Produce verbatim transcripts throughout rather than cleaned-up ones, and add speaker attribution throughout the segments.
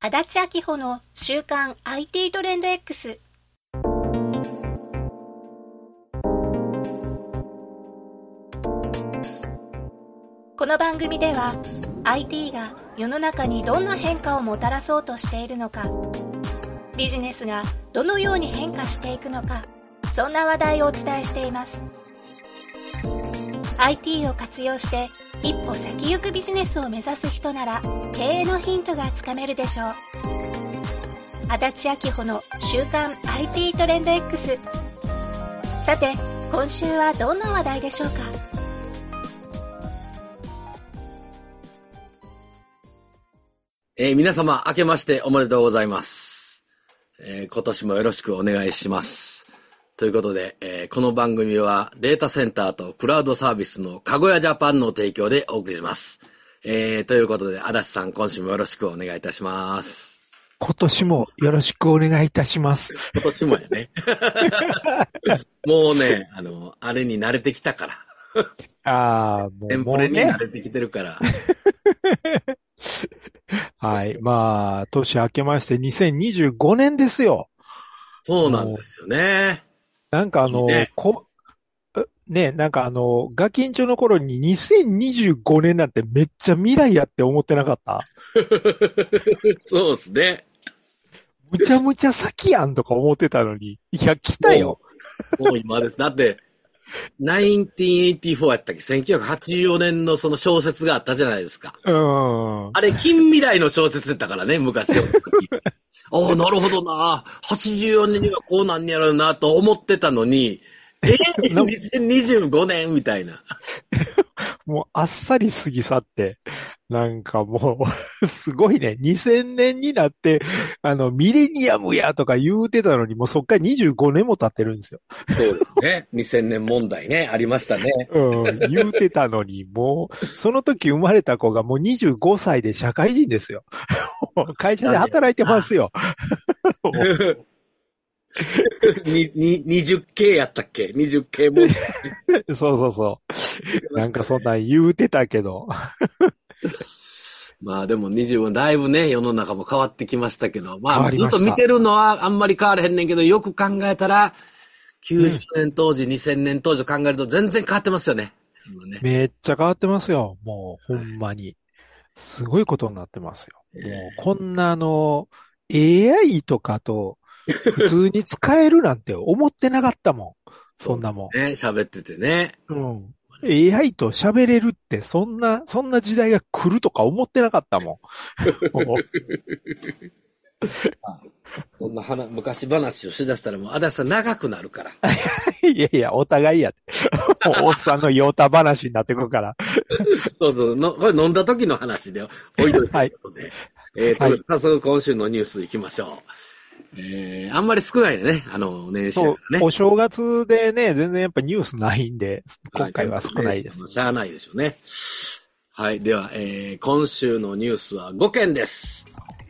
Speaker 1: 足立明穂の週刊 アイティー トレンド X。 この番組では アイティー が世の中にどんな変化をもたらそうとしているのか、ビジネスがどのように変化していくのか、そんな話題をお伝えしています。 アイティー を活用して一歩先行くビジネスを目指す人なら経営のヒントがつかめるでしょう。足立明穂の週刊 アイティー トレンド X。 さて今週はどんな話題でしょうか。
Speaker 2: えー、皆様明けましておめでとうございます、えー、今年もよろしくお願いします。ということで、えー、この番組はデータセンターとクラウドサービスのかごやジャパンの提供でお送りします。えー、ということで、足立さん、今週もよろしくお願いいたします。
Speaker 3: 今年もよろしくお願いいたします。
Speaker 2: 今年もやね。もうね、あの、あれに慣れてきたから。
Speaker 3: ああ、もう、
Speaker 2: テンプレに慣れてきてるから。
Speaker 3: はい。まあ、年明けましてにせんにじゅうごねんですよ。
Speaker 2: そうなんですよね。
Speaker 3: なんかあの、ね、こ、ね、なんかあの、ガキンチョの頃ににせんにじゅうごねんなんてめっちゃ未来やって思ってなかった？
Speaker 2: そうですね。
Speaker 3: むちゃむちゃ先やんとか思ってたのに。いや、来たよ。
Speaker 2: もう、もう今です。だって、せんきゅうひゃくはちじゅうよんやったっけ ?せんきゅうひゃくはちじゅうよねんのその小説があったじゃないですか。
Speaker 3: うん。
Speaker 2: あれ、近未来の小説だったからね、昔の時。ああ、なるほどな。はちじゅうよねんにはこうなんやろうなと思ってたのに、えー、にせんにじゅうごねんみたいな。
Speaker 3: もうあっさり過ぎ去って、なんかもう、すごいね。にせんねんになって、あの、ミレニアムやとか言うてたのに、もうそっからにじゅうごねんも経ってるんですよ。
Speaker 2: そうですね。にせんねん問題ね、ありましたね。
Speaker 3: うん、言うてたのに、もう、その時生まれた子がもうにじゅうごさいで社会人ですよ。会社で働いてますよ。
Speaker 2: に、に、にじゅっケー やったっけ ?にじゅっケー 問題。
Speaker 3: そうそうそう。なんかそんなん言うてたけど。
Speaker 2: まあでもにじゅうだいぶね、世の中も変わってきましたけど、まあずっと見てるのはあんまり変わらへんねんけど、よく考えたら、きゅうじゅうねん当時、うん、にせんねん当時を考えると全然変わってますよね。
Speaker 3: ねめっちゃ変わってますよ。もうほんまに。すごいことになってますよ。もうこんなあの、エーアイ とかと普通に使えるなんて思ってなかったもん。そんなもん。
Speaker 2: ね、喋っててね。
Speaker 3: うん。エーアイ と喋れるってそんな、そんな時代が来るとか思ってなかったもん。
Speaker 2: そんな話、昔話をしだしたらもう、足立さん長くなるから。
Speaker 3: いやいや、お互いやって。おっさんのヨタ話になってくるから。
Speaker 2: そうそうの、これ飲んだ時の話で、おいといてことで。はい、えーと、はい、早速今週のニュース行きましょう。えー、あんまり少ないね、あの、年収がね。
Speaker 3: お正月でね、全然やっぱニュースないんで、今回は少ないです。
Speaker 2: しゃあないでしょうね。はい、では、えー、今週のニュースはごけんです。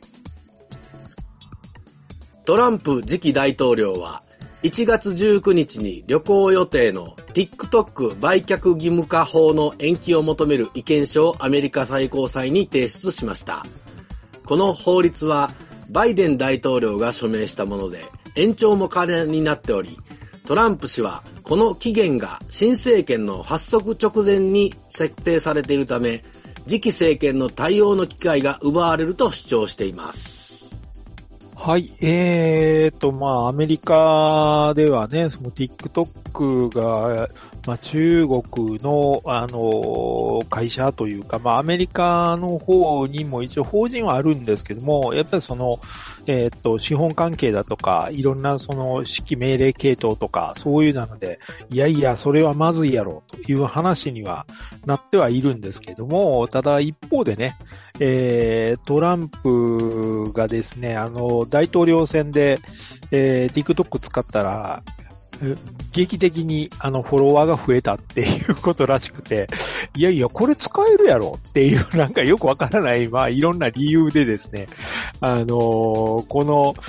Speaker 2: トランプ次期大統領はいちがつじゅうくにちに旅行予定の TikTok 売却義務化法の延期を求める意見書をアメリカ最高裁に提出しました。この法律はバイデン大統領が署名したもので延長も可能になっており、トランプ氏はこの期限が新政権の発足直前に設定されているため、次期政権の対応の機会が奪われると主張しています。
Speaker 3: はい。えーと、まあ、アメリカではね、その TikTok が、まあ、中国の、あの、会社というか、まあ、アメリカの方にも一応法人はあるんですけども、やっぱりその、えっと、資本関係だとか、いろんなその指揮命令系統とか、そういうなので、いやいや、それはまずいやろ、という話にはなってはいるんですけども、ただ一方でね、えー、トランプがですね、あの、大統領選で、えー、TikTok 使ったら、劇的にあのフォロワーが増えたっていうことらしくて、いやいや、これ使えるやろっていうなんかよくわからない、まあいろんな理由でですね、あのー、この、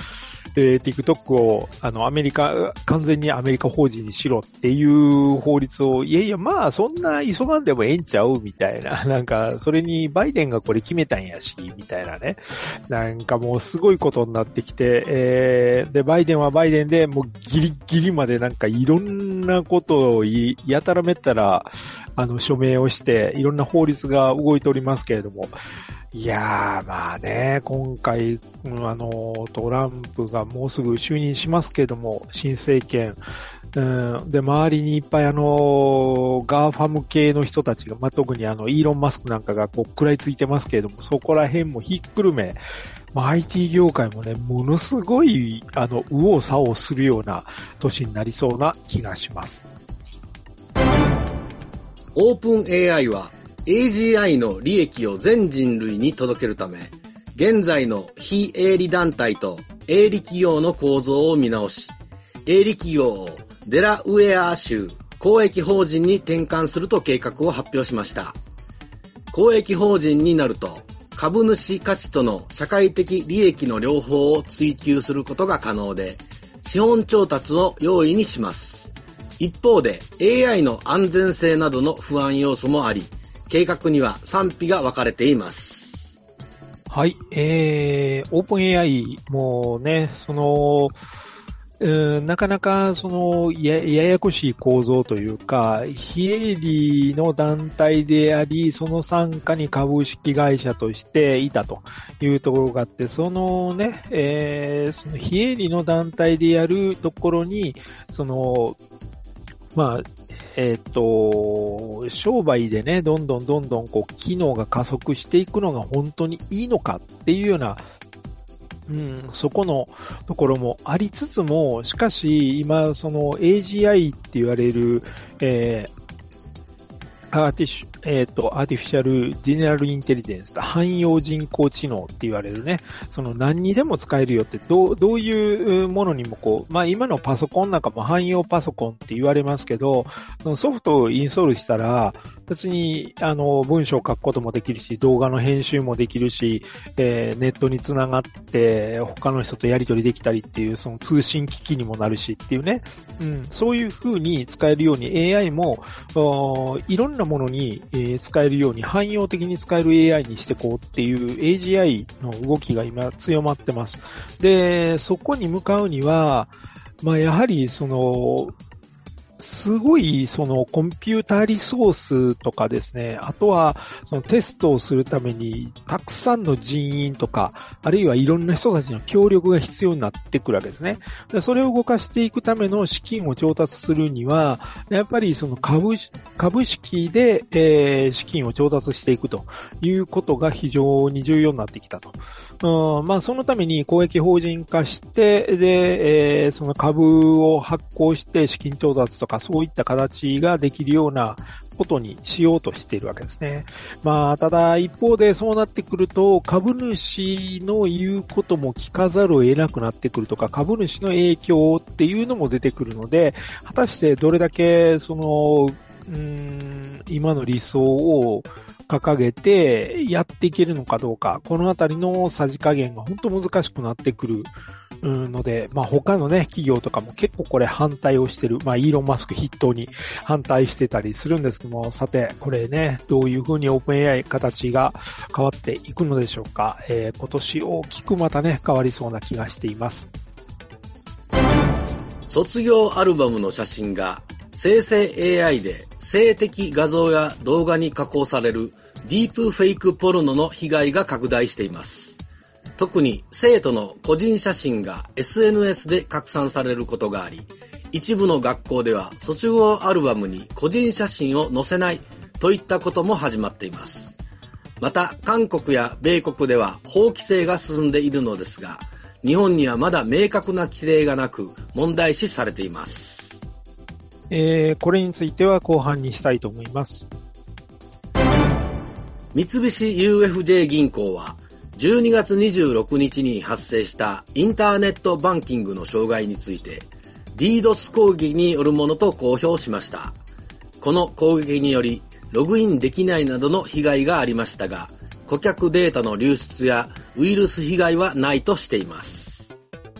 Speaker 3: で、TikTok を、あの、アメリカ、完全にアメリカ法人にしろっていう法律を、いやいや、まあ、そんな急がんでもええんちゃうみたいな。なんか、それにバイデンがこれ決めたんやし、みたいなね。なんかもうすごいことになってきて、えー、で、バイデンはバイデンでもうギリギリまでなんかいろんなことをやたらめったら、あの、署名をして、いろんな法律が動いておりますけれども、いやー、まあね、今回、あの、トランプがもうすぐ就任しますけれども、新政権、うん、で、周りにいっぱいあの、ガーファム系の人たちが、まあ、特にあの、イーロン・マスクなんかがこう、食らいついてますけれども、そこら辺もひっくるめ、まあ、アイティー 業界もね、ものすごい、あの、右往左往するような年になりそうな気がします。
Speaker 2: オープン エーアイ は エージーアイ の利益を全人類に届けるため、現在の非営利団体と営利企業の構造を見直し、営利企業をデラウェア州公益法人に転換すると計画を発表しました。公益法人になると、株主価値との社会的利益の両方を追求することが可能で、資本調達を容易にします。一方で エーアイ の安全性などの不安要素もあり、計画には賛否が分かれています。
Speaker 3: はい、えー、オープン エーアイ もね、その、うん、なかなかそのや、ややこしい構造というか、非営利の団体であり、その傘下に株式会社としていたというところがあって、そのね、えー、その非営利の団体でやるところに、その、まあ、えっと、商売でね、どんどんどんどんこう、機能が加速していくのが本当にいいのかっていうような、うん、そこのところもありつつも、しかし今その エージーアイ って言われる、えーアーティシ、えっと、アーティフィシャルジェネラルインテリジェンス、汎用人工知能って言われるね、その何にでも使えるよって、どう、どういうものにもこう、まあ今のパソコンなんかも汎用パソコンって言われますけど、ソフトをインストールしたら、別に、あの、文章を書くこともできるし、動画の編集もできるし、えー、ネットにつながって、他の人とやり取りできたりっていう、その通信機器にもなるしっていうね、うん、そういう風に使えるように エーアイ も、いろんなものに、えー、使えるように、汎用的に使える エーアイ にしていこうっていう エージーアイ の動きが今強まってます。で、そこに向かうには、まあやはりその、すごい、その、コンピューターリソースとかですね、あとは、そのテストをするために、たくさんの人員とか、あるいはいろんな人たちの協力が必要になってくるわけですね。でそれを動かしていくための資金を調達するには、やっぱりその株、株式で、えー、資金を調達していくということが非常に重要になってきたと。うん、まあ、そのために公益法人化して、で、えー、その株を発行して資金調達とかそういった形ができるようなことにしようとしているわけですね。まあ、ただ一方でそうなってくると株主の言うことも聞かざるを得なくなってくるとか、株主の影響っていうのも出てくるので、果たしてどれだけその、うーん、今の理想を掲げてやっていけるのかどうか、このあたりのさじ加減が本当難しくなってくるので、まあ他のね、企業とかも結構これ反対をしてる。まあイーロン・マスク筆頭に反対してたりするんですけども、さて、これね、どういう風にオープン エーアイ 形が変わっていくのでしょうか。えー、今年大きくまたね、変わりそうな気がしています。
Speaker 2: 卒業アルバムの写真が生成 エーアイ で性的画像や動画に加工されるディープフェイクポルノの被害が拡大しています。特に生徒の個人写真が エスエヌエス で拡散されることがあり、一部の学校では卒業アルバムに個人写真を載せないといったことも始まっています。また、韓国や米国では法規制が進んでいるのですが、日本にはまだ明確な規定がなく問題視されています。
Speaker 3: えー、これについては後半にしたいと思います。
Speaker 2: 三菱 ユーエフジェー 銀行はじゅうにがつにじゅうろくにちに発生したインターネットバンキングの障害について ディードス 攻撃によるものと公表しました。この攻撃によりログインできないなどの被害がありましたが、顧客データの流出やウイルス被害はないとしています。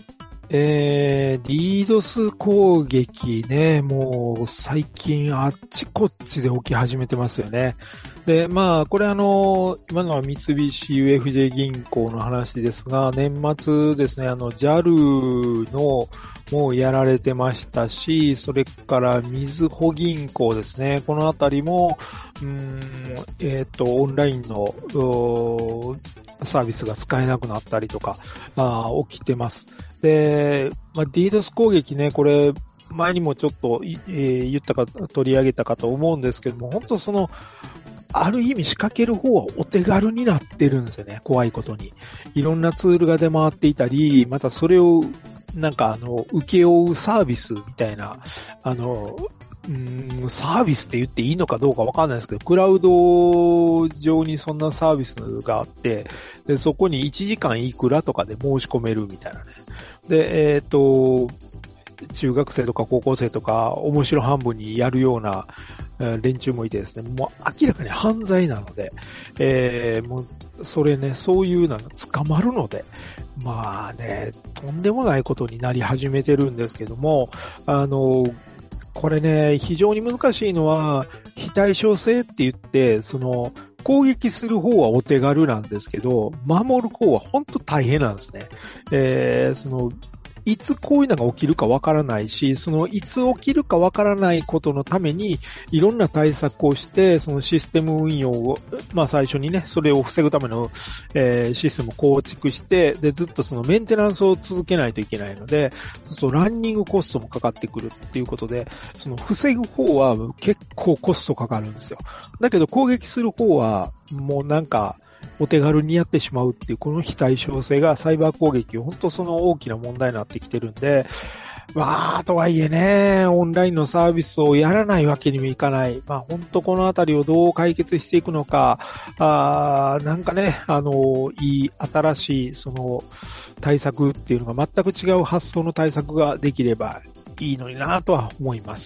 Speaker 3: えー、ディードス 攻撃ね、もう最近あっちこっちで起き始めてますよね。で、まあ、これあの、今のは三菱 ユーエフジェー 銀行の話ですが、年末ですね、あの、ジャル のもうやられてましたし、それからみずほ銀行ですね、このあたりも、うーん、えっと、オンラインの、サービスが使えなくなったりとか、あ起きてます。で、まあ、ディードス 攻撃ね、これ、前にもちょっと、えー、言ったか、取り上げたかと思うんですけども、本当その、ある意味仕掛ける方はお手軽になってるんですよね、怖いことに。いろんなツールが出回っていたり、またそれを、なんかあの、請け負うサービスみたいな、あの、うーん、サービスって言っていいのかどうかわかんないですけど、クラウド上にそんなサービスがあって、で、そこにいちじかんいくらとかで申し込めるみたいなね。で、えっと、中学生とか高校生とか面白半分にやるような連中もいてですね、もう明らかに犯罪なので、えー、もう、それね、そういうのが捕まるので、まあね、とんでもないことになり始めてるんですけども、あの、これね、非常に難しいのは、非対称性って言って、その、攻撃する方はお手軽なんですけど、守る方は本当大変なんですね。えー、その、いつこういうのが起きるかわからないし、そのいつ起きるかわからないことのためにいろんな対策をして、そのシステム運用を、まあ最初にね、それを防ぐための、えー、システムを構築して、で、ずっとそのメンテナンスを続けないといけないので、そうするとランニングコストもかかってくるっていうことで、その防ぐ方は結構コストかかるんですよ。だけど攻撃する方はもうなんか、お手軽にやってしまうっていう、この非対称性がサイバー攻撃、本当その大きな問題になってきてるんで、まあ、とはいえね、オンラインのサービスをやらないわけにもいかない。まあ、本当このあたりをどう解決していくのか、あなんかね、あの、いい、新しい、その、対策っていうのが全く違う発想の対策ができればいいのになとは思います。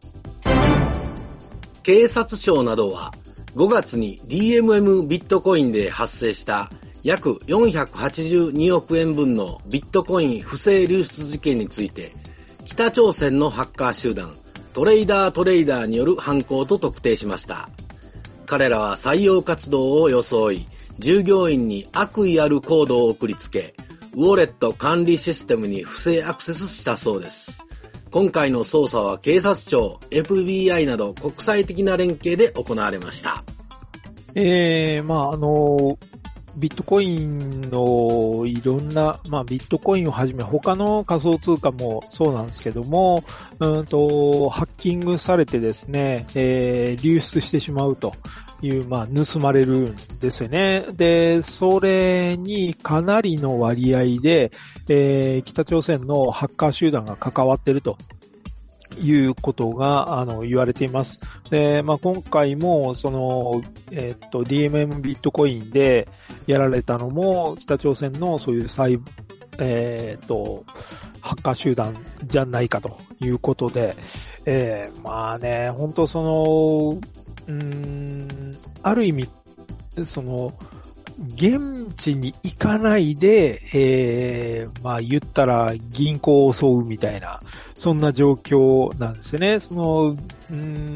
Speaker 2: 警察庁などは、ごがつに ディーエムエム ビットコインで発生した約よんひゃくはちじゅうにおくえんぶんのビットコイン不正流出事件について、北朝鮮のハッカー集団トレーダートレーダーによる犯行と特定しました。彼らは採用活動を装い、従業員に悪意あるコードを送りつけ、ウォレット管理システムに不正アクセスしたそうです。今回の捜査は警察庁、エフビーアイ など国際的な連携で行われました。
Speaker 3: えー、まあ、あの、ビットコインのいろんな、まあ、ビットコインをはじめ他の仮想通貨もそうなんですけども、うんと、ハッキングされてですね、えー、流出してしまうという、まあ、盗まれるんですよね。で、それにかなりの割合で、えー、北朝鮮のハッカー集団が関わっているということが、あの、言われています。で、まあ、今回も、その、えっと、ディーエムエム ビットコインでやられたのも、北朝鮮のそういうサイ、えっと、ハッカー集団じゃないかということで、えー、まあね、本当その、うーん、ある意味、その、現地に行かないで、えー、まあ言ったら銀行を襲うみたいな、そんな状況なんですよね。その、うん、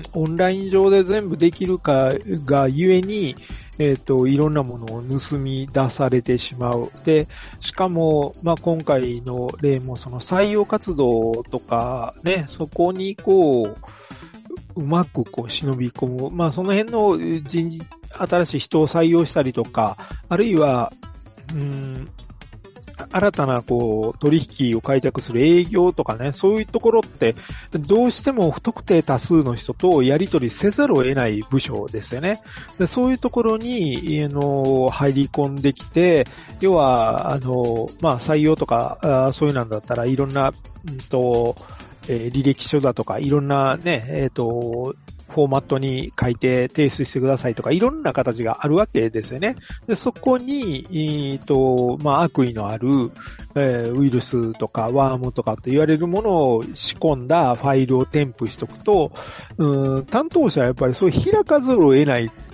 Speaker 3: オンライン上で全部できるかがゆえに、えっと、いろんなものを盗み出されてしまう。で、しかも、まあ今回の例もその採用活動とかね、そこにこう、うまくこう忍び込む。まあその辺の人事、新しい人を採用したりとか、あるいは、うーん、新たなこう取引を開拓する営業とかね、そういうところってどうしても不特定多数の人とやり取りせざるを得ない部署ですよね。でそういうところに、あの、入り込んできて、要は、あの、まあ採用とか、あそういうなんだったらいろんな、うんと、えー、履歴書だとか、いろんなね、えっと、フォーマットに書いて提出してくださいとか、いろんな形があるわけですよね。で、そこに、えっと、まあ、悪意のある、えー、ウイルスとかワームとかと言われるものを仕込んだファイルを添付しとくと、うん、担当者はやっぱりそう開かざるを得ない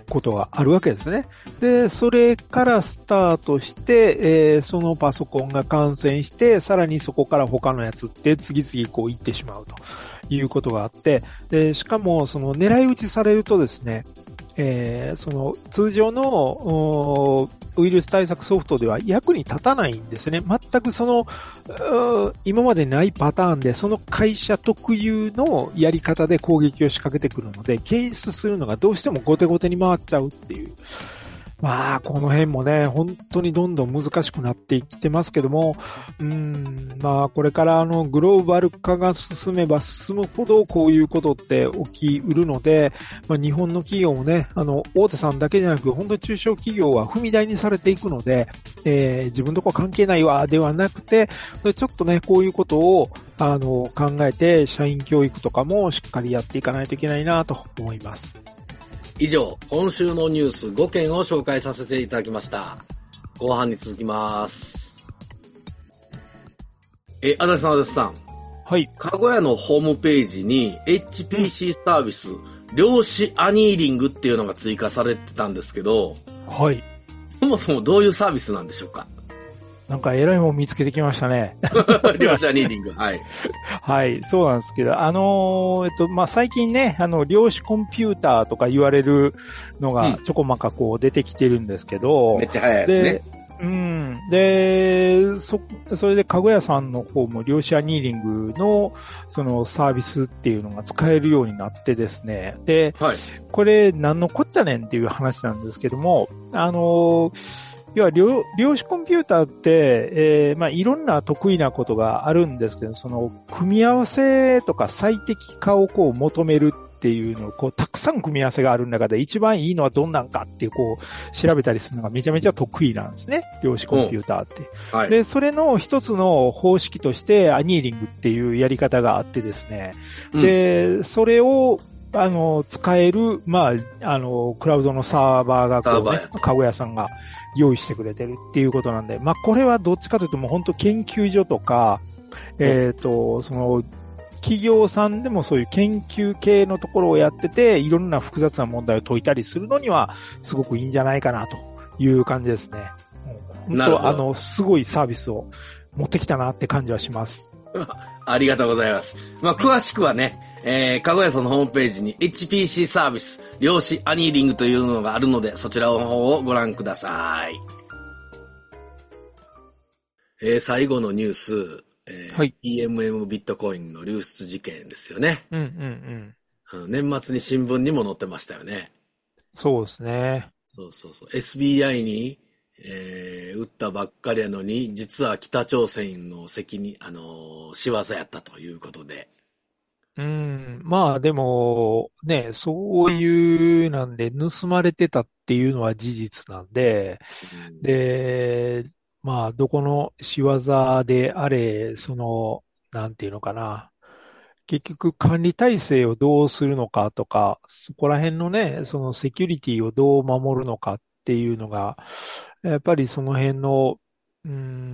Speaker 3: ことがあるわけですね。で、それからスタートして、えー、そのパソコンが感染して、さらにそこから他のやつって次々こう行ってしまうということがあって、で、しかもその狙い撃ちされるとですね、えー、その通常のウイルス対策ソフトでは役に立たないんですね。全くその今までないパターンでその会社特有のやり方で攻撃を仕掛けてくるので、検出するのがどうしても後手後手に回っちゃうっていう。まあ、この辺もね、本当にどんどん難しくなってきてますけども、うーん、まあ、これからあの、グローバル化が進めば進むほど、こういうことって起きうるので、まあ、日本の企業もね、あの、大手さんだけじゃなく、本当に中小企業は踏み台にされていくので、えー、自分とこ関係ないわ、ではなくて、ちょっとね、こういうことを、あの、考えて、社員教育とかもしっかりやっていかないといけないなと思います。
Speaker 2: 以上、今週のニュースごけんを紹介させていただきました。後半に続きます。え、足立さん、足立さん。
Speaker 3: はい。
Speaker 2: かごやのホームページに エイチピーシー サービス、量子アニーリングっていうのが追加されてたんですけど、
Speaker 3: はい。
Speaker 2: そもそもどういうサービスなんでしょうか？
Speaker 3: なんか偉いもん見つけてきましたね。
Speaker 2: 量子アニーリング。はい。
Speaker 3: はい、そうなんですけど、あのー、えっと、まあ、最近ね、あの、量子コンピューターとか言われるのがちょこまかこう出てきてるんですけど、
Speaker 2: うん、めっちゃ早いやつね。
Speaker 3: で、うん。で、そ、それでかごやさんの方も量子アニーリングのそのサービスっていうのが使えるようになってですね。で、はい、これ何のこっちゃねんっていう話なんですけども、あのー、要は量、量子コンピューターって、えー、まあ、いろんな得意なことがあるんですけど、その、組み合わせとか最適化をこう求めるっていうのを、こう、たくさん組み合わせがある中で一番いいのはどんなんかっていう、こう、調べたりするのがめちゃめちゃ得意なんですね。量子コンピューターって。はい、で、それの一つの方式として、アニーリングっていうやり方があってですね。うん、で、それを、あの、使える、まあ、あの、クラウドのサーバーがこうね、かごやさんが用意してくれてるっていうことなんで、まあ、これはどっちかというともう本当研究所とか、えっと、その、企業さんでもそういう研究系のところをやってて、いろんな複雑な問題を解いたりするのには、すごくいいんじゃないかなという感じですね。本当、あの、すごいサービスを持ってきたなって感じはします。
Speaker 2: ありがとうございます。まあ、詳しくはね、えー、かごやさんのホームページに エイチピーシー サービス、量子アニーリングというのがあるので、そちらの方をご覧ください。えー、最後のニュース、えーはい、イーエムエム ビットコインの流出事件ですよね。
Speaker 3: うんうん
Speaker 2: うん。年末に新聞にも載ってましたよね。
Speaker 3: そうですね。
Speaker 2: そうそうそう。エスビーアイ に、えー、撃ったばっかりやのに、実は北朝鮮の責任、あのー、仕業やったということで。
Speaker 3: うん、まあでも、ね、そういうなんで盗まれてたっていうのは事実なんで、うん、で、まあどこの仕業であれ、その、なんていうのかな。結局管理体制をどうするのかとか、そこら辺のね、そのセキュリティをどう守るのかっていうのが、やっぱりその辺の、うん、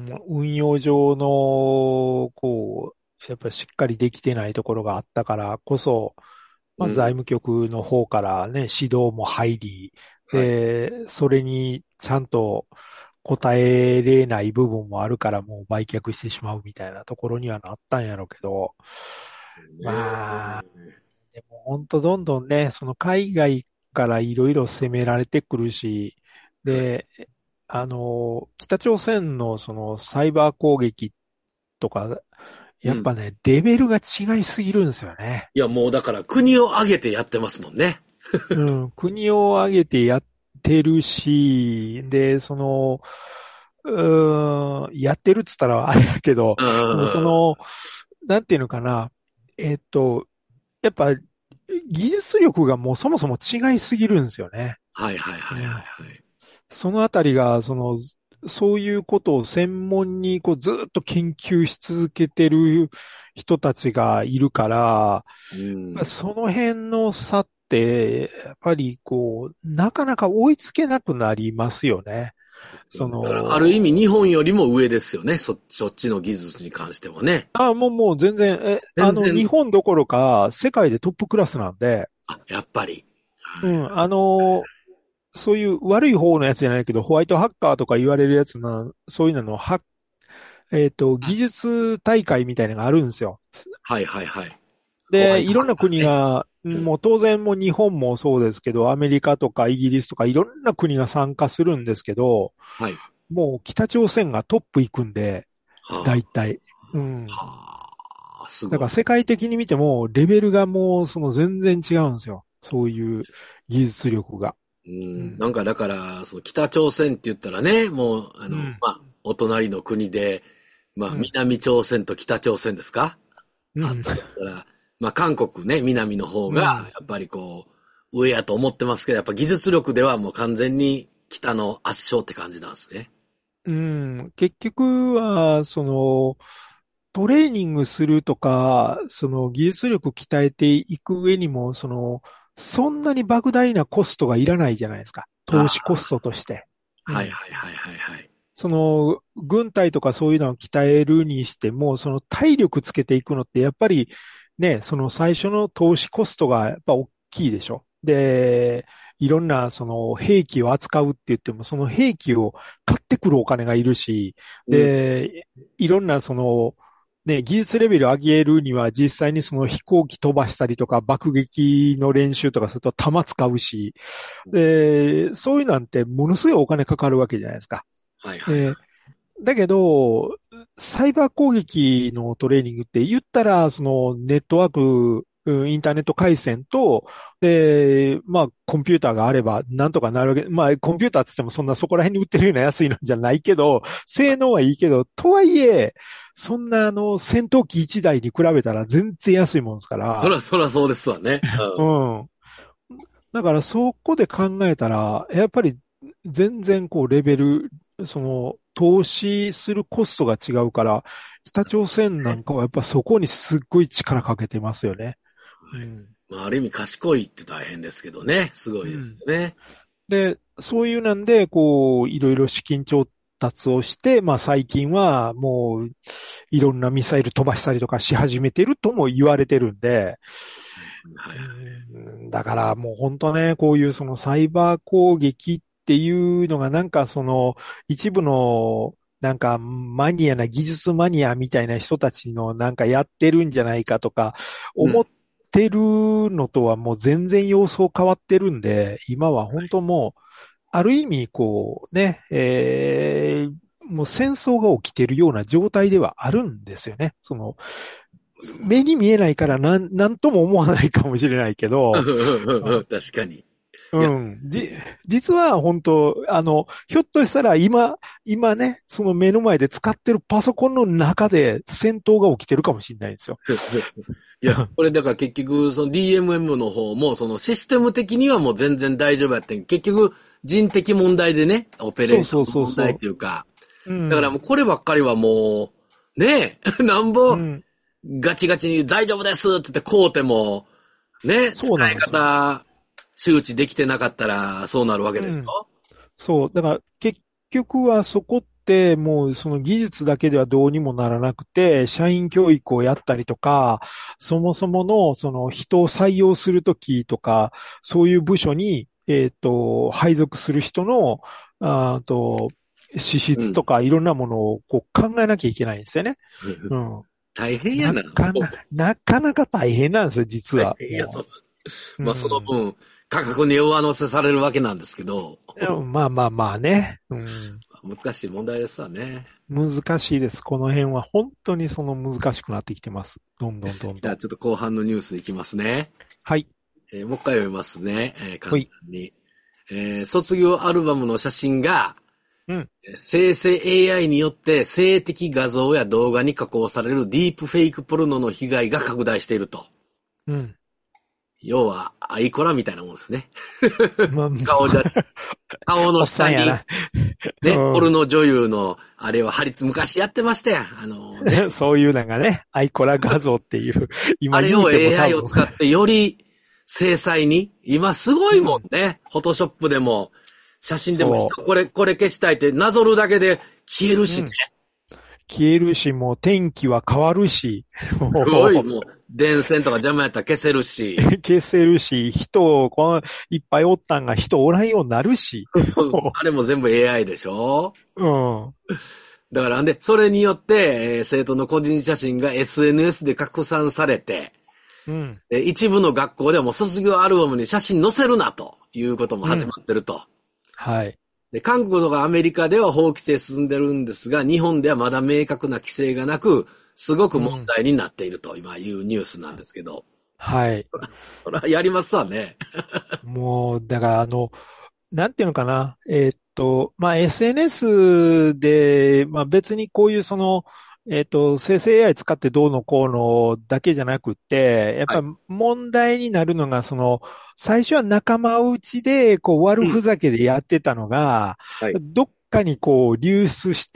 Speaker 3: 運用上の、こう、やっぱりしっかりできてないところがあったからこそ、まあ、財務局の方からね、うん、指導も入り、で、はい、それにちゃんと答えれない部分もあるからもう売却してしまうみたいなところにはなったんやろうけど、まあ、でも本当どんどんね、その海外からいろいろ攻められてくるし、で、はい、あの、北朝鮮のそのサイバー攻撃とか、やっぱね、うん、レベルが違いすぎるんですよね。
Speaker 2: いや、もうだから国を挙げてやってますもんね。
Speaker 3: うん、国を挙げてやってるし、で、その、うーん、やってるっつったらあれだけど、その、なんていうのかな、えっと、やっぱ、技術力がもうそもそも違いすぎるんですよね。
Speaker 2: はいはいはいはい、はい。
Speaker 3: そのあたりが、その、そういうことを専門にこうずっと研究し続けてる人たちがいるから、うん、その辺の差って、やっぱりこう、なかなか追いつけなくなりますよね。
Speaker 2: その、ある意味日本よりも上ですよね。そ、そっちの技術に関してはね。
Speaker 3: あ、もうもう全然、え、全然あの、日本どころか世界でトップクラスなんで。
Speaker 2: あ、やっぱり。
Speaker 3: うん、あの、 そういう悪い方のやつじゃないけど、ホワイトハッカーとか言われるやつな、そういうのハッえっと、技術大会みたいなのがあるんですよ。
Speaker 2: はいはいはい。ホワ
Speaker 3: で、
Speaker 2: イト
Speaker 3: いろんな国
Speaker 2: ハッカ
Speaker 3: が、
Speaker 2: ーね。うん。
Speaker 3: もう当然もう日本もそうですけど、アメリカとかイギリスとかいろんな国が参加するんですけど、
Speaker 2: はい。
Speaker 3: もう北朝鮮がトップ行くんで、
Speaker 2: は
Speaker 3: 大体。う
Speaker 2: あ、
Speaker 3: ん。
Speaker 2: はあ、すごい。
Speaker 3: だから世界的に見ても、レベルがもうその全然違うんですよ。そういう技術力が。
Speaker 2: うん、
Speaker 3: うん。
Speaker 2: なんかだから、その北朝鮮って言ったらね、もう、あの、
Speaker 3: うん。
Speaker 2: まあ、お隣の国で、まあ、
Speaker 3: うん。
Speaker 2: 南朝鮮と北朝鮮ですか
Speaker 3: うん。
Speaker 2: あったりしたら、まあ、韓国ね、南の方が、
Speaker 3: うん。
Speaker 2: やっぱりこう、上やと思ってますけど、やっぱ技術力ではもう完全に北の圧勝って感じなんですね。
Speaker 3: うん。結局は、その、トレーニングするとか、その技術力鍛えていく上にも、その、そんなに莫大なコストがいらないじゃないですか。投資
Speaker 2: あ
Speaker 3: コストとして。
Speaker 2: あ、はい
Speaker 3: うん。
Speaker 2: はいはいはいはい。
Speaker 3: その、軍隊とかそういうのを鍛えるにしても、その体力つけていくのって、やっぱりね、その最初の投資コストがやっぱ大きいでしょ。で、いろんなその兵器を扱うって言っても、その兵器を買ってくるお金がいるし、
Speaker 2: うん、
Speaker 3: で、いろんなその、ね、技術レベル上げるには実際にその飛行機飛ばしたりとか爆撃の練習とかすると弾使うし、で、そういうなんてものすごいお金かかるわけじゃないですか。
Speaker 2: はいはいはい。
Speaker 3: えーだけど、サイバー攻撃のトレーニングって言ったら、そのネットワーク、うんインターネット回線と、で、まあ、コンピューターがあれば、なんとかなるわけ。まあ、コンピューターって言ってもそんなそこら辺に売ってるような安いのじゃないけど、性能はいいけど、とはいえ、そんなあの、戦闘機一台に比べたら全然安いもんですから、
Speaker 2: そらそらそうですわね。
Speaker 3: う
Speaker 2: うん。
Speaker 3: ん。だからそこで考えたら、やっぱり全然こうレベル、その投資するコストが違うから、北朝鮮なんかはやっぱそこにすっごい力かけてますよね。う
Speaker 2: はい。
Speaker 3: ん。
Speaker 2: まあ、ある意味賢いって大変ですけどね。すごいです
Speaker 3: うん。
Speaker 2: よね。
Speaker 3: で、そういうなんで、こう、いろいろ資金調達をして、まあ最近はもういろんなミサイル飛ばしたりとかし始めてるとも言われてるんで、
Speaker 2: はい。
Speaker 3: うんだからもう本当ね、こういうそのサイバー攻撃っていうのがなんかその一部のなんかマニアな技術マニアみたいな人たちのなんかやってるんじゃないかとか
Speaker 2: うん。
Speaker 3: 思ってるのとはもう全然様相変わってるんで、今は本当もうある意味こうね、えーもう戦争が起きてるような状態ではあるんですよね。その
Speaker 2: そう。
Speaker 3: 目に見えないからなん、なんとも思わないかもしれないけど、
Speaker 2: 確かに。いや、
Speaker 3: うん。じ、実は本当、あの、ひょっとしたら今、今ね、その目の前で使ってるパソコンの中で戦闘が起きてるかもしれないんですよ。
Speaker 2: いや、これだから結局、その ディーエムエム の方も、そのシステム的にはもう全然大丈夫やってん。結局、人的問題でね、オペレーシ
Speaker 3: そうそう
Speaker 2: ョン問題っ
Speaker 3: そうそ
Speaker 2: ていうか、
Speaker 3: う。うん。
Speaker 2: だからもうこればっかりはもう、ねえ、なんぼ、
Speaker 3: うん。
Speaker 2: ガチガチに大丈夫ですって言ってこうても、ね、使い
Speaker 3: そうなんですよ。
Speaker 2: 方、周知できてなかったら、そうなるわけ
Speaker 3: うん。
Speaker 2: ですよ。
Speaker 3: そう。だから結局はそこってもうその技術だけではどうにもならなくて、社員教育をやったりとか、そもそものその人を採用するときとか、そういう部署に、えっと、配属する人の、あーと、資質
Speaker 2: うん。
Speaker 3: とかいろんなものをこう考えなきゃいけないんですよね。うん。
Speaker 2: 大変や
Speaker 3: な
Speaker 2: な。
Speaker 3: かな、なかなか大変なんですよ、実
Speaker 2: 大
Speaker 3: は。も
Speaker 2: 変やと。
Speaker 3: う。う
Speaker 2: まあその
Speaker 3: ん。
Speaker 2: 分、価格に上乗せされるわけなんですけど、
Speaker 3: でもまあまあまあね。うん。
Speaker 2: 難しい問題ですわね。
Speaker 3: 難しいです。この辺は本当にその難しくなってきてます。どんどんどん
Speaker 2: じゃあ
Speaker 3: どん。
Speaker 2: ちょっと後半のニュースいきますね。
Speaker 3: はい。
Speaker 2: えーもう一回読みますね。えー簡単
Speaker 3: ほい。
Speaker 2: に。えー卒業アルバムの写真が、
Speaker 3: うん。
Speaker 2: えー生成 エーアイ によって性的画像や動画に加工されるディープフェイクポルノの被害が拡大していると。
Speaker 3: うん。
Speaker 2: 要は、アイコラみたいなもんですね。
Speaker 3: まあ、
Speaker 2: 顔写真。顔の
Speaker 3: おっさ
Speaker 2: 下に、
Speaker 3: んやな。
Speaker 2: ね、ポル
Speaker 3: う
Speaker 2: ノ女優の、あれは貼り付、昔やってましたやん。あのね、
Speaker 3: ん。そういうのがね、アイコラ画像っていう、今
Speaker 2: あれを
Speaker 3: 言うても
Speaker 2: エーアイ を
Speaker 3: 多分、
Speaker 2: 使ってより精細に、今すごいもん
Speaker 3: うん。
Speaker 2: ね。フォトショップでも、写真でも、
Speaker 3: そ
Speaker 2: これ、これ消したいってなぞるだけで消える
Speaker 3: う。う
Speaker 2: しね。
Speaker 3: ん。 消えるし、もう天気は変わるし、
Speaker 2: すごい、もう、電線とか邪魔やったら消せるし。
Speaker 3: 消せるし、人、この、いっぱいおったんが人おらんようになるし。
Speaker 2: そう、あれも全部 エーアイ でしょ？
Speaker 3: うん。
Speaker 2: だからんで、それによって、えー生徒の個人写真が エスエヌエス で拡散されて、
Speaker 3: うん。
Speaker 2: えー一部の学校ではもう卒業アルバムに写真載せるなということも始まってると。
Speaker 3: はい。
Speaker 2: で、韓国とかアメリカでは法規制進んでるんですが、日本ではまだ明確な規制がなく、すごく問題になっていると今いうニュースなんですけど。
Speaker 3: はい。
Speaker 2: それはやりますわね。
Speaker 3: もう、だからあの、なんていうのかな。えーっと、まあ、エスエヌエス で、まあ、別にこういうその、えーっと、生成 エーアイ 使ってどうのこうのだけじゃなくて、やっ
Speaker 2: はい。
Speaker 3: ぱり問題になるのが、その、最初は仲間内で、こう、悪
Speaker 2: うん。
Speaker 3: ふざけでやってたのが、
Speaker 2: はい。
Speaker 3: どっかにこう、流出して、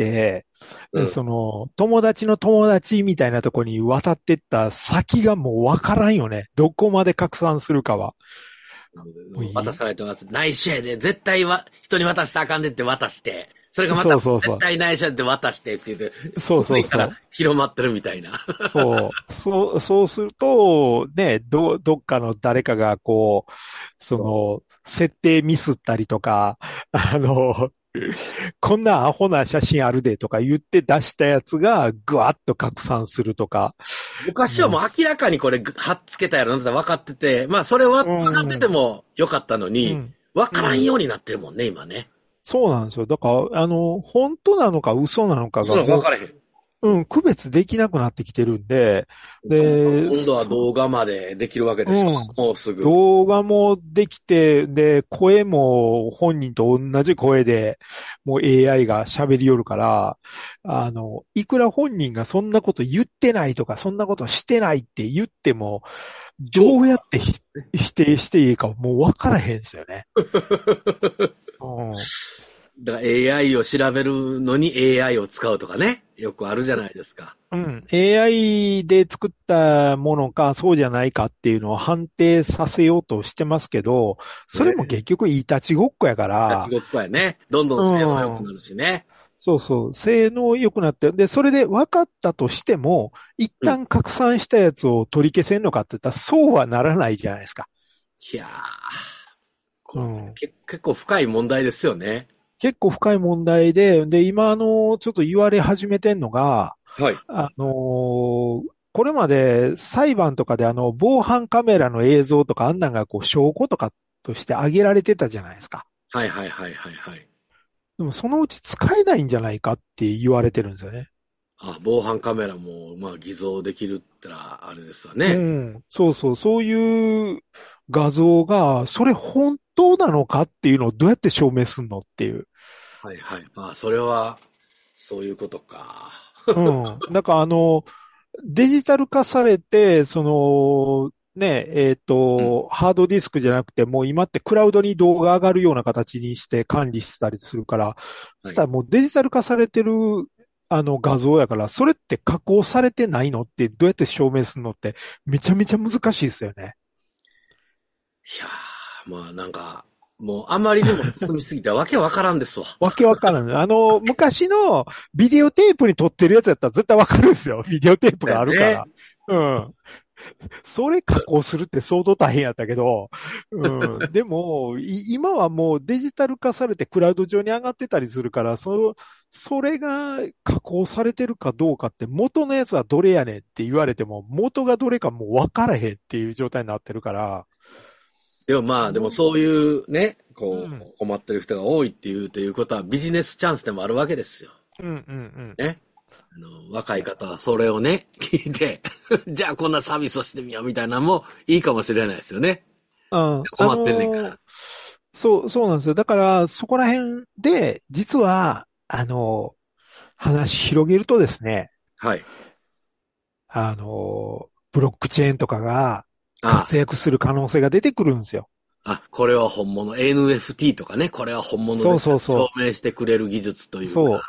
Speaker 2: うん。
Speaker 3: その、友達の友達みたいなところに渡ってった先がもうわからんよね。どこまで拡散するかは。もうい
Speaker 2: 渡
Speaker 3: い。
Speaker 2: されてます。内緒やで、絶対は、人に渡したらあかんでって渡して、それがまた、
Speaker 3: そうそうそ
Speaker 2: 絶対内緒やで渡してって言って、
Speaker 3: う。そう
Speaker 2: 次から
Speaker 3: そうそう。
Speaker 2: 広まってるみたいな。
Speaker 3: そう。そう、そうすると、ね、ど、どっかの誰かがこう、そ
Speaker 2: そ
Speaker 3: の、設定ミスったりとか、あの、こんなアホな写真あるでとか言って出したやつがぐわっと拡散するとか、
Speaker 2: う。昔は
Speaker 3: もう、
Speaker 2: もう明らかにこれ、貼っつけたやろなって分かってて、まあそれは
Speaker 3: う
Speaker 2: 分かってて
Speaker 3: ん、
Speaker 2: もよかったのに、
Speaker 3: うん、
Speaker 2: 分からん
Speaker 3: うん。
Speaker 2: ようになってるもんね、今ね。
Speaker 3: そうなんですよ。だから、あの、本当なのか嘘なのか
Speaker 2: そん
Speaker 3: がも
Speaker 2: なの分からへん。
Speaker 3: う、うん、区別できなくなってきてるんで、で、
Speaker 2: 今度は
Speaker 3: そ
Speaker 2: 動画までできるわけでしょ。
Speaker 3: うん。
Speaker 2: もうすぐ。
Speaker 3: 動画もできて、で、声も本人と同じ声で、もう エーアイ が喋りよるから、あの、いくら本人がそんなこと言ってないとか、そんなことしてないって言っても、どうやってひ否定していいかもう分からへんすよね。うん。
Speaker 2: だから エーアイ を調べるのに エーアイ を使うとかね。よくあるじゃないですか。
Speaker 3: うん。エーアイ で作ったものか、そうじゃないかっていうのを判定させようとしてますけど、それも
Speaker 2: ね。
Speaker 3: 結局いたちごっこやから、
Speaker 2: 立ちごっこやね。どんどん
Speaker 3: う
Speaker 2: 性能良く
Speaker 3: ん。
Speaker 2: なるしね。
Speaker 3: そうそう。性能良くなって、で、それで分かったとしても、一
Speaker 2: うん。
Speaker 3: 旦拡散したやつを取り消せんのかって言ったら、そうはならないじゃないですか。
Speaker 2: いやー、これ、
Speaker 3: うん。
Speaker 2: け、結構深い問題ですよね。
Speaker 3: 結構深い問題で、で、今、あの、ちょっと言われ始めてんのが、
Speaker 2: はい。
Speaker 3: あのこれまで裁判とかであの、防犯カメラの映像とかあんなんがこう、証拠とかとして挙げられてたじゃないですか。
Speaker 2: はいはいはいはいはい。
Speaker 3: でも、そのうち使えないんじゃないかって言われてるんですよね。
Speaker 2: あ、防犯カメラも、まあ、偽造できるったら、あれですわ
Speaker 3: う
Speaker 2: ね。
Speaker 3: ん。そうそう、そういう画像が、それ本当なのかっていうのをどうやって証明すんのっていう。
Speaker 2: はいはい。まあ、それは、そういうことか。
Speaker 3: うん。だからあの、デジタル化されて、その、ね、えっ
Speaker 2: うん。
Speaker 3: と、ハードディスクじゃなくて、もう今ってクラウドに動画上がるような形にして管理してたりするから、そ
Speaker 2: はい。
Speaker 3: したらもうデジタル化されてる、あの画像やから、それって加工されてないのってどうやって証明するのってめちゃめちゃ難しいですよね。
Speaker 2: いやー、まあ、なんか、もう、あまりにも進みすぎてわけわからんですわ。
Speaker 3: わけわからない。あの、昔のビデオテープに撮ってるやつやったら絶対わかるんですよ。ビデオテープ
Speaker 2: だよ
Speaker 3: があるか
Speaker 2: ね。
Speaker 3: ら。うん。それ加工するって相当大変やったけど、うん。でも、い今はもうデジタル化されてクラウド上に上がってたりするから、その、それが加工されてるかどうかって元のやつはどれやねんって言われても元がどれかもう分からへんっていう状態になってるから、
Speaker 2: でもまあ、でも
Speaker 3: も
Speaker 2: そういうね、こ
Speaker 3: う、うん、
Speaker 2: う、困ってる人が多いっていう、ということはビジネスチャンスでもあるわけですよ。
Speaker 3: うん、うん、うん。
Speaker 2: ね。あの、若い方はそれをね、聞いて、じゃあこんなサービスをしてみようみたいなのもいいかもしれないですよね。
Speaker 3: うん、あ
Speaker 2: 困ってんねんか
Speaker 3: のー
Speaker 2: ら。
Speaker 3: そう、そうなんですよ。だから、そこら辺で、実は、あのー話広げるとですね、
Speaker 2: はい。
Speaker 3: あのーブロックチェーンとかが
Speaker 2: あ
Speaker 3: 活躍する可能性が出てくるんですよ。
Speaker 2: あ、あ、これは本物、エヌエフティー とかね、これは本物
Speaker 3: そう
Speaker 2: ですよ。証
Speaker 3: そうそ
Speaker 2: 明してくれる技術と
Speaker 3: う。
Speaker 2: いうか。
Speaker 3: そう。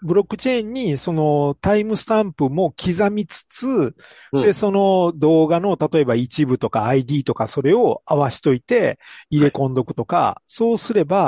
Speaker 3: ブロックチェーンに、その、タイムスタンプも刻みつつ、で、
Speaker 2: うん。
Speaker 3: その動画の、例えば一部とか アイディー とか、それを合わしといて、入れ
Speaker 2: はい。
Speaker 3: 込んどくとか、そうすれば、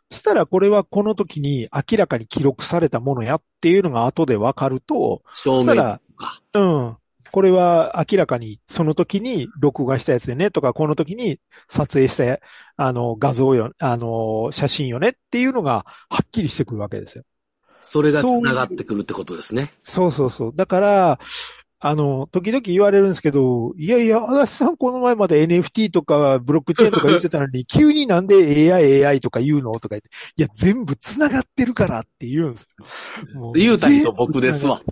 Speaker 3: したらこれはこの時に明らかに記録されたものやっていうのが後でわかると、
Speaker 2: 証明
Speaker 3: したら、うん。これは明らかにその時に録画したやつでねとか、この時に撮影したあの画像よ、あの写真よねっていうのがはっきりしてくるわけですよ。
Speaker 2: それが繋がってくるってことですね。
Speaker 3: そうそうそう。だから、あの、時々言われるんですけど、いやいや、足立さんこの前まで エヌエフティー とかブロックチェーンとか言ってたのに、急になんで エーアイ、エーアイ とか言うのとか言って、いや、全部繋がってるからって言うんですよ。もう
Speaker 2: 言うた人僕ですわ。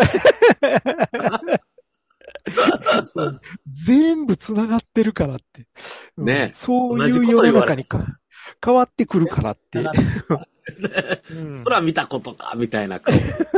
Speaker 3: 全部繋がってるからって。
Speaker 2: ね、
Speaker 3: うん、そういう世の中にか変わってくるからって。
Speaker 2: うん、そら見たことか、みたいな顔。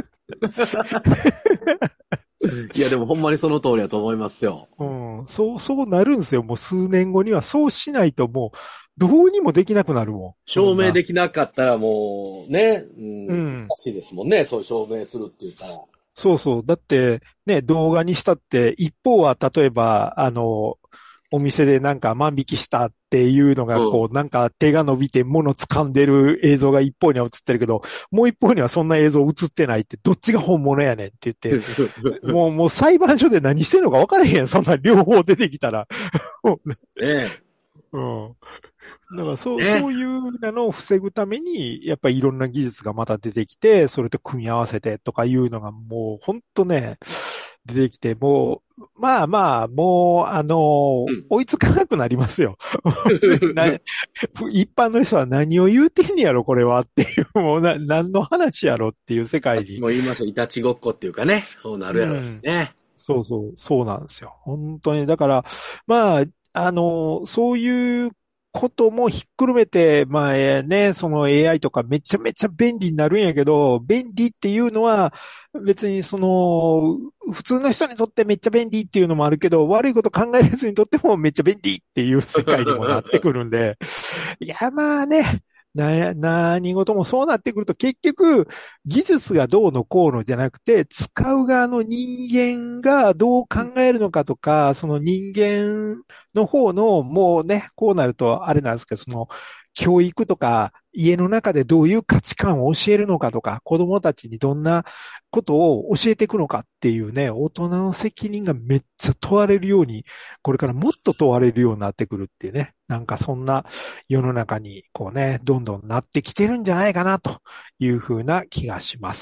Speaker 2: いや、でもほんまにその通りだと思いますよ。
Speaker 3: うん。そう、そうなるんですよ。もう数年後にはそうしないともう、どうにもできなくなるもん。
Speaker 2: 証明できなかったらもう、ね、うん、
Speaker 3: うん、
Speaker 2: 難しいですもんね。そう証明するって言ったら。
Speaker 3: そうそう。だって、ね、動画にしたって、一方は例えば、あの、お店でなんか万引きしたっていうのが、こう、うん、なんか手が伸びて物掴んでる映像が一方には映ってるけど、もう一方にはそんな映像映ってないって、どっちが本物やねんって言って、もう、もう裁判所で何してんのか分からへん。そんな両方出てきたら。
Speaker 2: ね、
Speaker 3: うん。だからそう、ね、そういうのを防ぐために、やっぱりいろんな技術がまた出てきて、それと組み合わせてとかいうのがもう本当ね、出てきて、もう、まあまあ、もう、あの、うん、追いつかなくなりますよ。一般の人は何を言うてんねやろ、これはっていう、もうな、何の話やろっていう世界に。
Speaker 2: もう言いますいたちごっこっていうかね、そうなるやろうしね、
Speaker 3: うん。そうそう、そうなんですよ。本当に、だから、まあ、あの、そういうこともひっくるめて、まあね、その エーアイ とかめちゃめちゃ便利になるんやけど、便利っていうのは別にその、普通の人にとってめっちゃ便利っていうのもあるけど、悪いこと考える人にとってもめっちゃ便利っていう世界にもなってくるんで、いやまあね、な、何事もそうなってくると結局技術がどうのこうのじゃなくて使う側の人間がどう考えるのかとか、その人間の方のもうね、こうなるとあれなんですけど、その教育とか家の中でどういう価値観を教えるのかとか、子供たちにどんなことを教えていくのかっていうね、大人の責任がめっちゃ問われるように、これからもっと問われるようになってくるっていうね、なんかそんな世の中にこうね、どんどんなってきてるんじゃないかなというふうな気がします。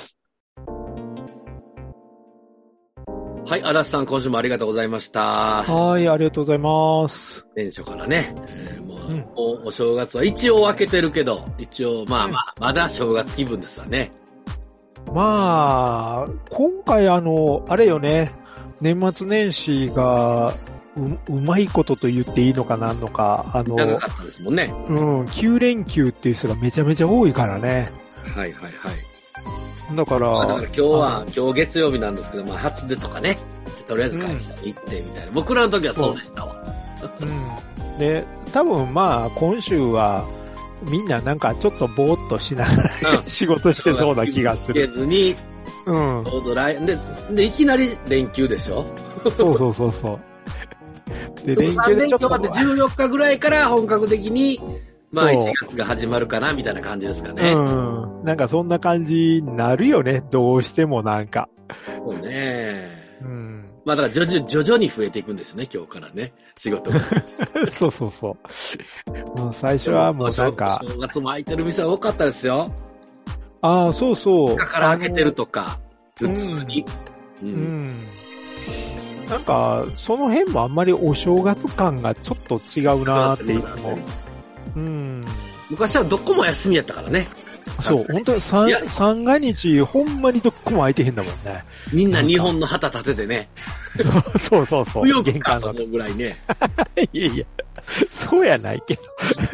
Speaker 2: はい、足立さん今週もありがとうございました。
Speaker 3: はい、ありがとうございます。
Speaker 2: 年初からね、えーもううん、もうお正月は一応明けてるけど、一応まあまあ、まだ正月気分ですわね。
Speaker 3: まあ、今回あの、あれよね、年末年始がう、うまいことと言っていいのかなんのか、あの、
Speaker 2: 長かったですもんね。
Speaker 3: うん、きゅう連休っていう人がめちゃめちゃ多いからね。
Speaker 2: はいはいはい。
Speaker 3: だから、
Speaker 2: まあ、だから今日は、今日月曜日なんですけど、まあ初出とかね、とりあえず会社に行ってみたいな、うん。僕らの時はそうでしたわ。
Speaker 3: うん。で、多分まあ今週は、みんななんかちょっとぼーっとしながら、うん、仕事してそうな気がする。
Speaker 2: つけずに、うん。ちょうど来、で、で、いきなり連休でしょ
Speaker 3: そうそうそうそう。
Speaker 2: で、連休でちょっと。さん連休までじゅうよっかぐらいから本格的に、まあいちがつが始まるかなみたいな感じですかね。
Speaker 3: うん。なんかそんな感じになるよね。どうしてもなんか。
Speaker 2: そうね。
Speaker 3: うん。
Speaker 2: まあだから徐々徐々に増えていくんですよね、今日からね。仕事が。
Speaker 3: そうそうそう。もう最初はもうなんか。
Speaker 2: 正月も開いてる店は多かったですよ。
Speaker 3: ああ、そうそう。
Speaker 2: だから開けてるとか、普通に。
Speaker 3: うん。うんうんなんか、その辺もあんまりお正月感がちょっと違うなーっていつも。うん。
Speaker 2: 昔はどこも休みやったからね。
Speaker 3: そう、本当に三、三が日、ほんまにどこも空いてへんだもんね。
Speaker 2: みんな日本の旗立ててね。
Speaker 3: そうそうそう。
Speaker 2: 不玄関のぐらいね。
Speaker 3: いやいや、そうやないけど。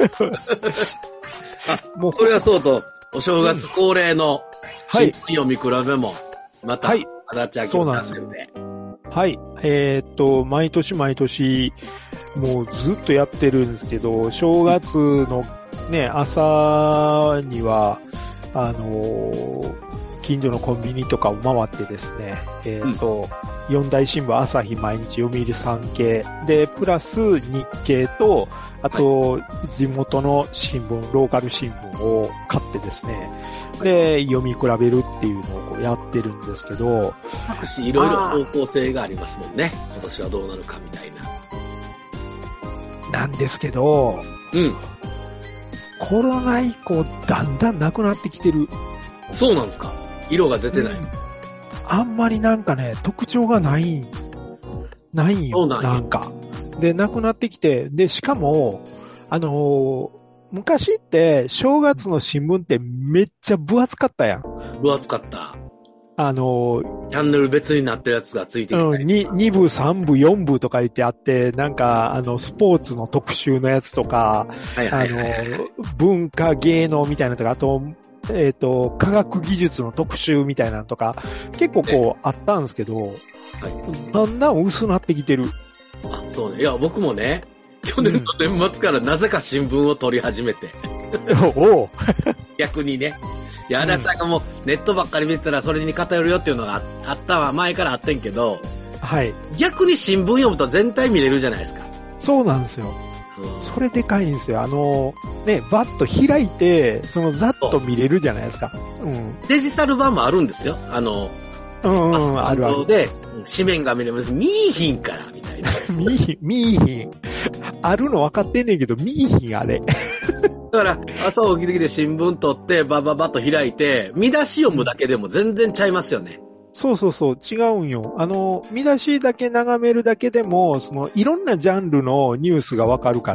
Speaker 2: あ、もうそれはそうと、お正月恒例の、はい。読み比べも、また、はい。足立明のチャンネルで。
Speaker 3: はい。えー、っと、毎年毎年、もうずっとやってるんですけど、正月のね、朝には、あのー、近所のコンビニとかを回ってですね、えー、っと、四、うん、大新聞朝日毎日読売産経で、プラス日経と、ああと、地元の新聞、ローカル新聞を買ってですね、で、読み比べるっていうのをこうやってるんですけど、
Speaker 2: 各種いろいろ方向性がありますもんね。今年はどうなるかみたいな。
Speaker 3: なんですけど、
Speaker 2: うん。
Speaker 3: コロナ以降だんだんなくなってきてる。
Speaker 2: そうなんですか？色が出てない。うん、
Speaker 3: あんまりなんかね、特徴がない、ないんよ。なんなんか。で、なくなってきて、で、しかも、あのー、昔って正月の新聞ってめっちゃ分厚かったやん。
Speaker 2: 分厚かった。
Speaker 3: あのー、
Speaker 2: チャンネル別になってるやつがついてきて、
Speaker 3: うん、に、に部、さん部、よん部とか言ってあって、なんか、あの、スポーツの特集のやつとか、
Speaker 2: はいはいはいはい、
Speaker 3: あの、文化芸能みたいなのとか、あと、えっと、科学技術の特集みたいなのとか、結構こうあったんですけど、はい、だんだん薄なってきてる。
Speaker 2: あ、そうね。いや、僕もね、去年の年末からなぜか新聞を取り始めて。
Speaker 3: うん、おう
Speaker 2: 逆にね。いや、足立さんがもうネットばっかり見てたらそれに偏るよっていうのがあったわ、前からあってんけど、
Speaker 3: はい。
Speaker 2: 逆に新聞読むと全体見れるじゃないですか。
Speaker 3: そうなんですよ。それでかいんですよ。あの、ね、バッと開いて、そのざっと見れるじゃないですか。うん。
Speaker 2: デジタル版もあるんですよ。あの、
Speaker 3: うんうん、あるある。
Speaker 2: で、紙面が見れます。見ーひんから、みたいな。
Speaker 3: 見ーひん、見ーひん。あるの分かってんねんけど、見ーひんあれ。
Speaker 2: だから、朝起きてきて新聞取って、バババッと開いて、見出し読むだけでも全然ちゃいますよね。
Speaker 3: そうそうそう、違うんよ。あの、見出しだけ眺めるだけでも、その、いろんなジャンルのニュースがわかるから、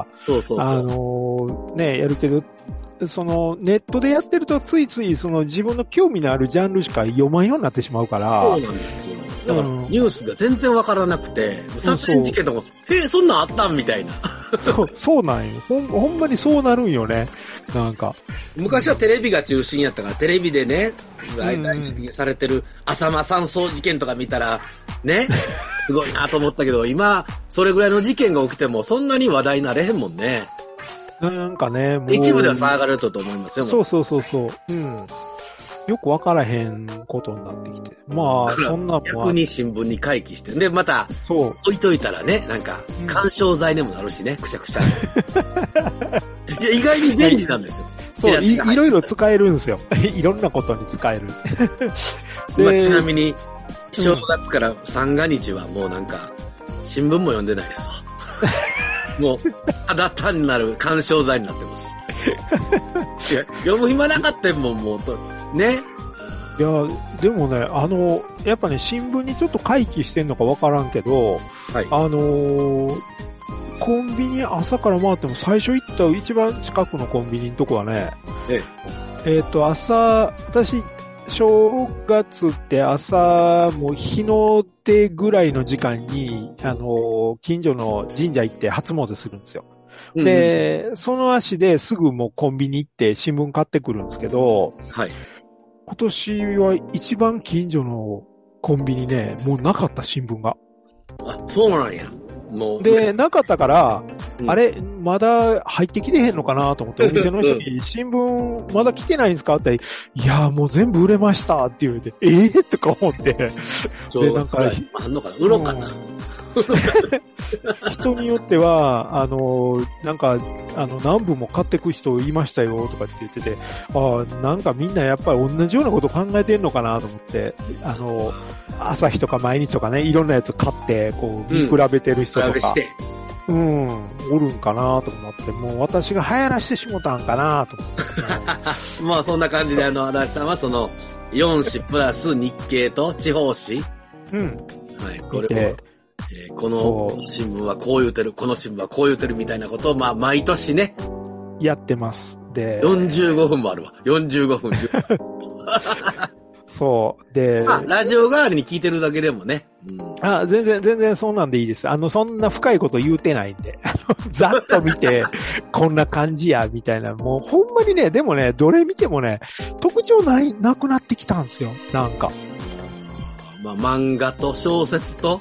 Speaker 2: そうそうそう。
Speaker 3: あの、ね、やるけど、その、ネットでやってるとついつい、その、自分の興味のあるジャンルしか読まんようになってしまうから。
Speaker 2: そうなんですよ。だから、ニュースが全然わからなくて、殺人事件とか、えー、そんなんあったんみたいな。
Speaker 3: そう、そうなんよ。ほん、ほんまにそうなるんよね。なんか。
Speaker 2: 昔はテレビが中心やったから、テレビでね、大体されてる浅間山荘事件とか見たら、ね、すごいなと思ったけど、今、それぐらいの事件が起きても、そんなに話題になれへんもんね。
Speaker 3: なんかね、もう。
Speaker 2: 一部では騒がれると思いますよ。
Speaker 3: そうそうそうそう。うん。よくわからへんことになってきて。まあ、そんなもん。
Speaker 2: 逆に新聞に回帰して。で、また、
Speaker 3: そう。
Speaker 2: 置いといたらね、なんか、干渉剤でもなるしね、くしゃくしゃ。いや、意外に便利なんですよ。
Speaker 3: そう、い、いろいろ使えるんですよ。いろんなことに使える。
Speaker 2: でまあ、ちなみに、正月から三が日はもうなんか、新聞も読んでないですわ。もう、ただ単なる干渉剤になってます。いや、読む暇なかったもん、もうと、ね。
Speaker 3: いや、でもね、あの、やっぱね、新聞にちょっと回帰してんのかわからんけど、はい、あのー、コンビニ朝から回っても最初行った一番近くのコンビニのとこはね、えええー、と、朝、私、正月って朝、もう日の出ぐらいの時間に、あの、近所の神社行って初詣するんですよ。うん、で、その足ですぐもうコンビニ行って新聞買ってくるんですけど、はい。今年は一番近所のコンビニね、もうなかった新聞が。
Speaker 2: あ、そうなんや。もう。
Speaker 3: で、なかったから、うん、あれ、まだ入ってきてへんのかなと思って、お店の人に、新聞まだ来てないんですかって、いや、もう全部売れましたって言うて、えーとか思って。で、
Speaker 2: なんか、あんのかな売ろうかな。
Speaker 3: 人によっては、あの、なんか、あの、何部も買ってく人いましたよとかって言ってて、ああ、なんかみんなやっぱり同じようなこと考えてんのかなと思って、あの、朝日とか毎日とかね、いろんなやつ買って、こう、見比べてる人とか、うん、うん、おるんかなと思って、もう私が流行らしてしもたんかなと思って。
Speaker 2: まあそんな感じで、あの、足立さんはその、よん紙プラス日経と地方紙。
Speaker 3: うん。
Speaker 2: はい、これを。えー、この新聞はこう言うてる、この新聞はこう言うてるみたいなことを、まあ、毎年ね。
Speaker 3: やってます。で、
Speaker 2: よんじゅうごふんもあるわ。よんじゅうごふん。
Speaker 3: そう。で、
Speaker 2: まあ、ラジオ代わりに聞いてるだけでもね。
Speaker 3: うん、あ、全然、全然そんなんでいいです。あの、そんな深いこと言うてないんで。ざっと見て、こんな感じや、みたいな。もう、ほんまにね、でもね、どれ見てもね、特徴ない、なくなってきたんですよ。なんか。
Speaker 2: まあ、漫画と小説と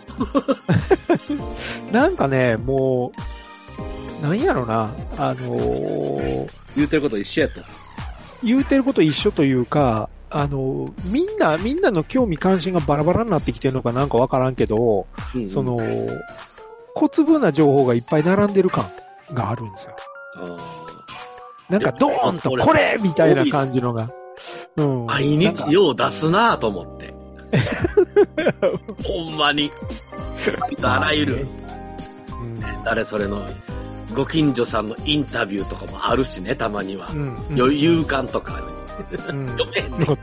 Speaker 3: なんかね、もう、なんやろな、あのー、
Speaker 2: 言うてること一緒やった。
Speaker 3: 言うてること一緒というか、あのー、みんな、みんなの興味関心がバラバラになってきてるのかなんかわからんけど、うんうん、その、小粒な情報がいっぱい並んでる感。 があるんですよ。
Speaker 2: あ
Speaker 3: なんかドーンとこれみたいな感じのが。うん。
Speaker 2: 毎日よう出すなぁと思って。ほんまに。あらゆる。うん、誰それの、ご近所さんのインタビューとかもあるしね、たまには。うん、余裕感とか、ね。うん、読めんね。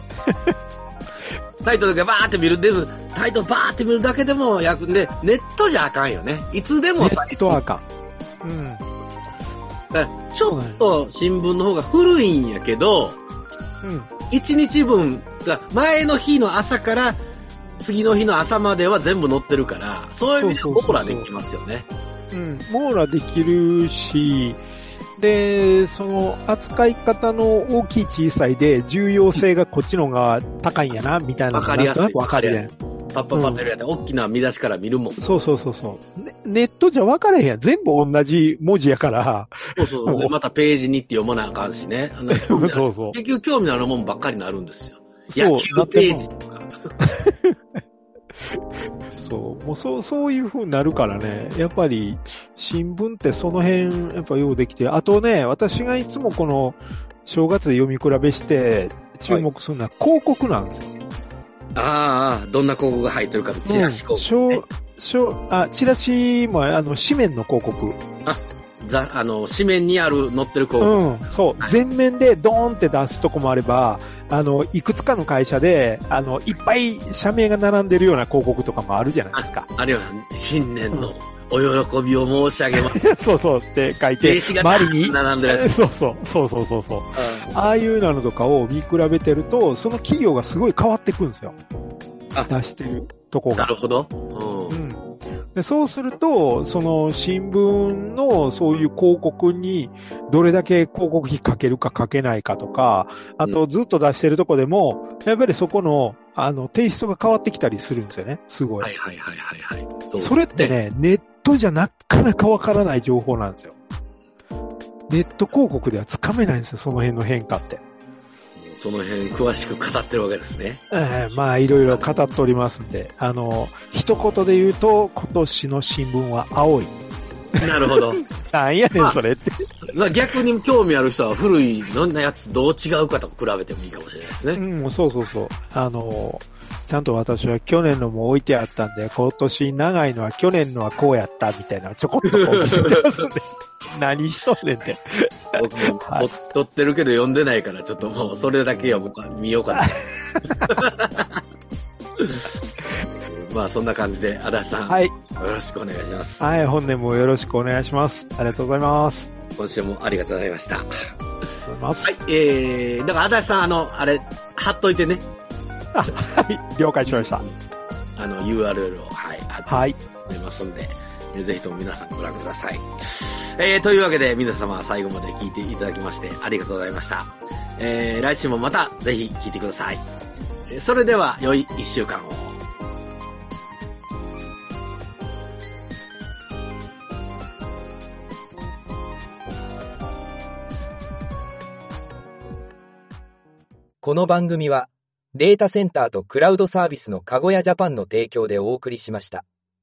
Speaker 2: タイトルがバーって見る、でも、タイトルバーって見るだけでも役で、ネットじゃあかんよね。いつでも再生。
Speaker 3: ネットはあかん。うん。
Speaker 2: だからちょっと新聞の方が古いんやけど、うん。一日分、前の日の朝から次の日の朝までは全部載ってるから、そういう意味では網羅できますよね。
Speaker 3: うん。網羅できるし、で、その扱い方の大きい小さいで重要性がこっちの方が高いんやな、みたいなのがなんとなくわかるやん。
Speaker 2: パッパッパッとやって、大きな見出しから見るもん。
Speaker 3: そうそうそうそう、ね。ネットじゃ分からへんやん。全部同じ文字やから。
Speaker 2: そうそう。またページにって読まなあかんしね。
Speaker 3: そうそう。
Speaker 2: 結局興味のあるもんばっかりになるんですよ。野球ページとか。
Speaker 3: そう。もうそう、そういう風になるからね。やっぱり、新聞ってその辺、やっぱようできて。あとね、私がいつもこの、正月で読み比べして、注目するのは広告なんですよ。はい、
Speaker 2: ああ、どんな広告が入ってるか、チラシ広告、ね。
Speaker 3: しょ、あ、チラシも、あの、紙面の広告。
Speaker 2: あ、ざ、あの、紙面にある、載ってる広告。
Speaker 3: うん、そう。はい、全面でドーンって出すとこもあれば、あの、いくつかの会社で、あの、いっぱい社名が並んでるような広告とかもあるじゃないですか。
Speaker 2: あ, あるいは、新年のお喜びを申し上げます。
Speaker 3: そうそうって書いて、
Speaker 2: 周りに並んでるやつ。
Speaker 3: そうそう、そうそうそうそう。ああいうのとかを見比べてると、その企業がすごい変わってくるんですよ。出してるとこが。
Speaker 2: なるほど。
Speaker 3: うん。で、そうすると、その新聞のそういう広告にどれだけ広告費かけるかかけないかとか、あとずっと出してるとこでも、やっぱりそこの、あの、テイストが変わってきたりするんですよね。すごい。
Speaker 2: はいはいはいはいはい。そ,
Speaker 3: それってね、ネットじゃなかなかわからない情報なんですよ。ネット広告ではつかめないんですよ、その辺の変化って。
Speaker 2: その辺詳しく語ってるわけですね。
Speaker 3: ええー、まあいろいろ語っておりますんで、あの、一言で言うと、今年の新聞は青い。
Speaker 2: なるほど。
Speaker 3: なんやねん、それって。
Speaker 2: まあ、逆に興味ある人は古いのなやつどう違うかと比べてもいいかもしれないですね。
Speaker 3: うん、そうそうそう。あの、ちゃんと私は去年のも置いてあったんで、今年長いのは去年のはこうやったみたいなちょこっとこう見せてますんで。何しとんねんって。
Speaker 2: 僕も、はい、撮ってるけど読んでないから、ちょっともうそれだけ読むか、見ようかな。まあそんな感じで、足立さん。はい。よろしくお願いします。
Speaker 3: はい、本年もよろしくお願いします。ありがとうございます。
Speaker 2: 今週もありがとうございました。ありが
Speaker 3: とうございます。
Speaker 2: はい、えー、だから足立さん、あの、あれ、貼っといてね。
Speaker 3: あ、はい、了解しました。
Speaker 2: あの、ユーアールエル を、はい、
Speaker 3: はい。
Speaker 2: 出ますんで、ぜひとも皆さんご覧ください。えー、というわけで皆様最後まで聞いていただきましてありがとうございました。えー、来週もまたぜひ聞いてください。それでは良い一週間を。
Speaker 4: この番組はデータセンターとクラウドサービスのかごやジャパンの提供でお送りしました。